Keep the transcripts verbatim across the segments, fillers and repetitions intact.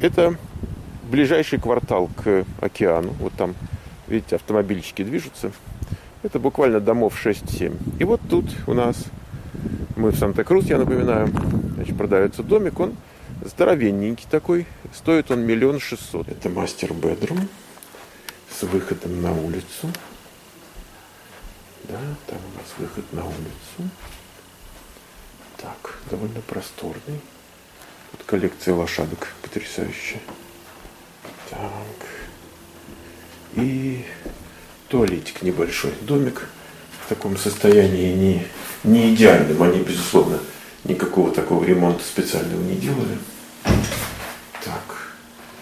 Это ближайший квартал к океану. Вот там, видите, автомобильчики движутся. Это буквально домов шесть-семь. И вот тут у нас, мы в Санта-Крус, я напоминаю, значит, продается домик. Он здоровенненький такой. Стоит он миллион шестьсот. Это мастер-бедрум с выходом на улицу. Да, там у нас выход на улицу. Так, довольно просторный. Вот коллекция лошадок потрясающая. Так. И туалетик небольшой. Домик в таком состоянии не, не идеальном. Они, безусловно, никакого такого ремонта специального не делали. Так.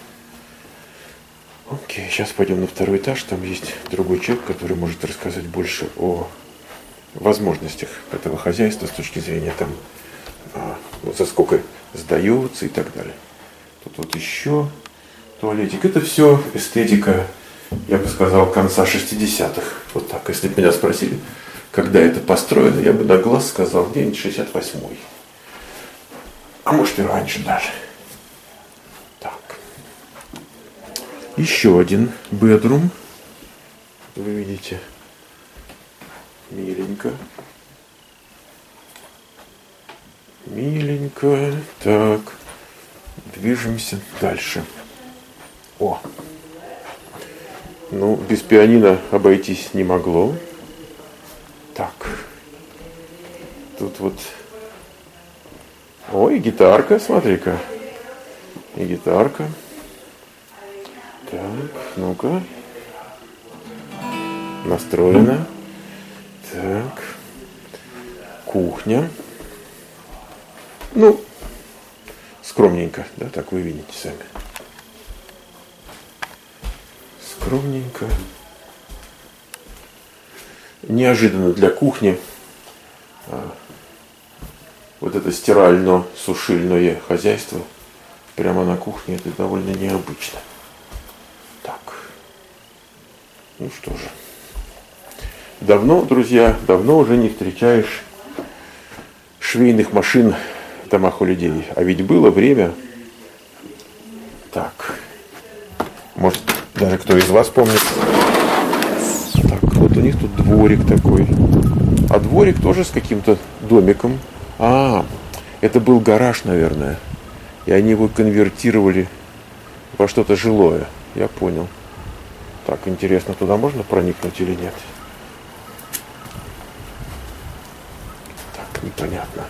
Окей, сейчас пойдем на второй этаж. Там есть другой человек, который может рассказать больше о возможностях этого хозяйства с точки зрения там, а, вот за сколько сдается и так далее. Тут вот еще туалетик. Это все эстетика, я бы сказал, конца шестидесятых. Вот так. Если бы меня спросили, когда это построено, я бы на глаз сказал где-нибудь шестьдесят восьмой. А может и раньше даже. Так. Еще один бедрум. Вы видите. Миленько. Миленько. Так. Движемся дальше. О. Ну, без пианино обойтись не могло. Так. Тут вот... Ой, гитарка, смотри-ка. И гитарка. Так, ну-ка. Настроена. Так. Кухня. Ну, скромненько, да, так вы видите сами. Скромненько. Неожиданно для кухни. А, вот это стирально-сушильное хозяйство прямо на кухне, это довольно необычно. Так. Ну что же. Давно, друзья, давно уже не встречаешь швейных машин в домах у людей. А ведь было время. Так. Может, даже кто из вас помнит. Так, вот у них тут дворик такой. А дворик тоже с каким-то домиком. А, это был гараж, наверное. И они его конвертировали во что-то жилое. Я понял. Так, интересно, туда можно проникнуть или нет? Так, непонятно.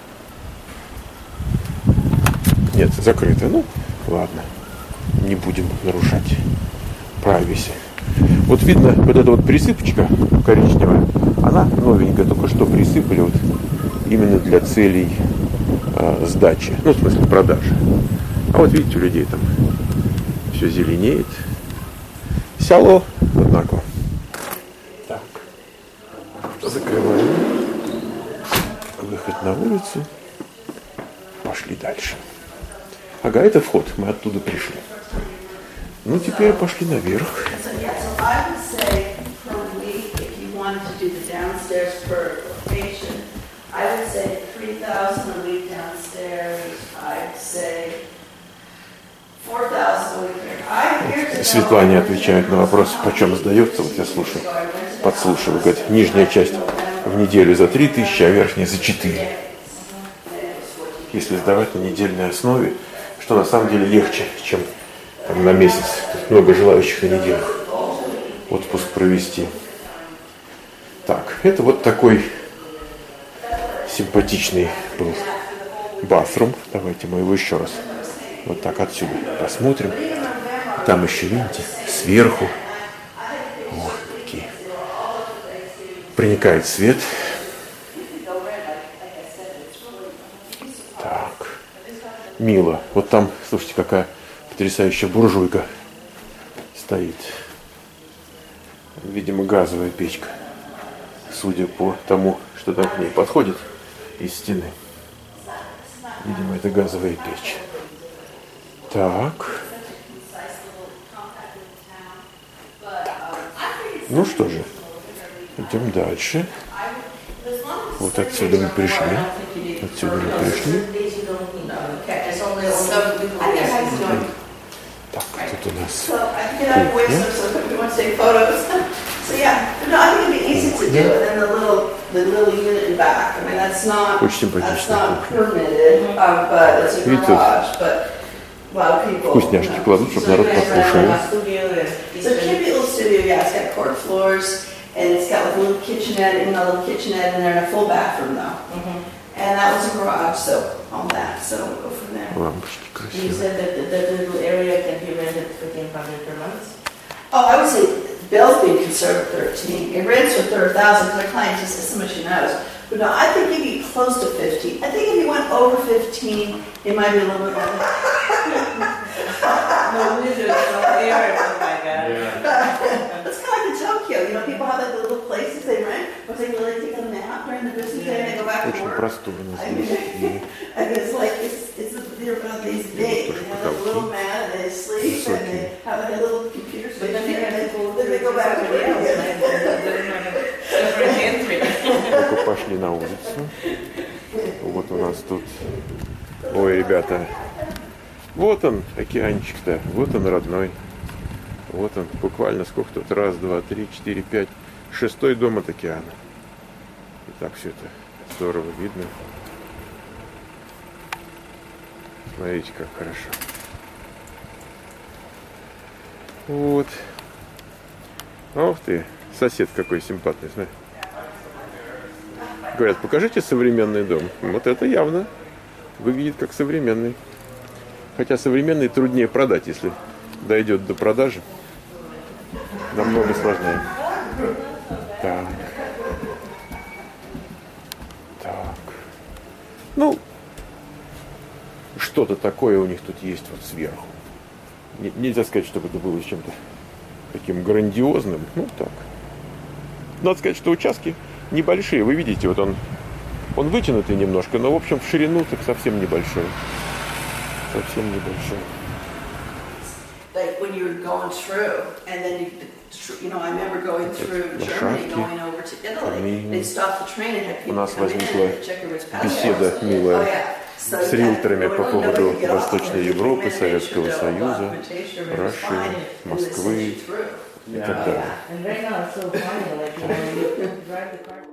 Нет, закрыто. Ну, ладно. Не будем нарушать privacy. Вот видно, вот эта вот присыпочка коричневая, она новенькая, только что присыпали вот именно для целей э, сдачи, ну, в смысле продажи. А вот видите, у людей там все зеленеет. Село, однако. Так, закрываем. Выход на улицу. Пошли дальше. Ага, это вход, мы оттуда пришли. Ну, теперь пошли наверх. Светлане отвечает на вопрос, почем сдается. Вот я слушаю, подслушиваю. Говорит, нижняя часть в неделю за три тысячи, а верхняя за четыре. Если сдавать на недельной основе, что на самом деле легче, чем там, на месяц. Тут много желающих на неделю отпуск провести. Так, это вот такой симпатичный был bathroom. Давайте мы его еще раз вот так отсюда посмотрим. Там еще, видите, сверху. О, какие. Проникает свет. Так. Мило. Вот там, слушайте, какая потрясающая буржуйка стоит. Видимо, газовая печка. Судя по тому, что там к ней подходит из стены. Видимо, это газовая печь. Так. Так. Ну что же, идем дальше. Вот отсюда мы пришли. Отсюда мы пришли. Так, тут у нас So I can get out of the way кухня. so so if we want to take photos. So yeah, no, I think it'd be easy to do. And then the little, the little unit in back. I mean, that's not, Очень that's симпатичная not кухня. permitted, uh, but it's a Видите, garage. But a lot of people. вкусняшки you know, кладут, чтобы so народ you guys are- покушал. So it can be a little studio, yeah. It's got cork floors, and it's got like a little kitchenette, you know, a little kitchenette in there, and a full bathroom though. And that was a garage, so all that. So we'll go from there. Лампочки You красивые. said that the- that little area can be rented fifteen hundred per month? Oh, I would say Bill's being conservative thirteen. It rents for thirty thousand because our client just as much she knows. But no, I think you'd be close to fifteen. I think if you went over fifteen, it might be a little bit better. No, we do, no, they are, oh my God. It's kind of like in Tokyo. You know, people have like the little places they rent, but they really take a nap during the business day and they go back to Очень work. просторно I mean, здесь. I mean, it's like it's it's they're about these big. They have like a little mat and they sleep and they have like a little computer But then station you and have they, to go then they go back to somebody work else, again. right? There's not a different entry. Только пошли на улицу. Вот у нас тут. Ой, ребята. Вот он, океанчик-то. Вот он, родной. Вот он, буквально сколько тут? Раз, два, три, четыре, пять. Шестой дом от океана. И так все это здорово видно. Смотрите, как хорошо. Вот. Ух ты, сосед какой симпатный, смотри. Говорят, покажите современный дом. Вот это явно выглядит как современный. Хотя современный труднее продать, если дойдет до продажи. Намного сложнее. Так. Так. Ну, что-то такое у них тут есть вот сверху. Не- нельзя сказать, чтобы это было чем-то таким грандиозным. Ну, так. Надо сказать, что участки небольшие. Вы видите, вот он, он вытянутый немножко, но, в общем, в ширину так совсем небольшой. Совсем небольшой. Like when you're going through, and then you, you know, I remember going through Germany, Лошадки, going over to Italy. камин. They stopped the train and had У people нас come in возникла and check everybody's passports. беседа Oh, милая yeah. So с you риэлторами had- по nobody поводу could get off. Восточной Every Европы, minute they Советского should do Союза, documentation, everything was России, fine, and they Москвы sent you through. и так далее. And right now it's so funny, like, you know, you drive the car.